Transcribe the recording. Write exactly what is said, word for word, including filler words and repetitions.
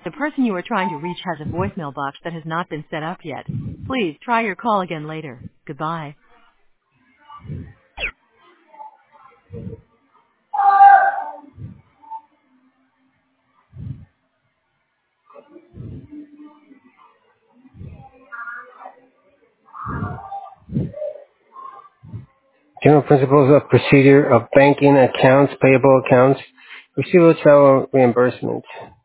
The person you are trying to reach has a voicemail box that has not been set up yet. Please try your call again later. Goodbye. General principles of procedure of banking accounts, payable accounts, receivable travel reimbursement.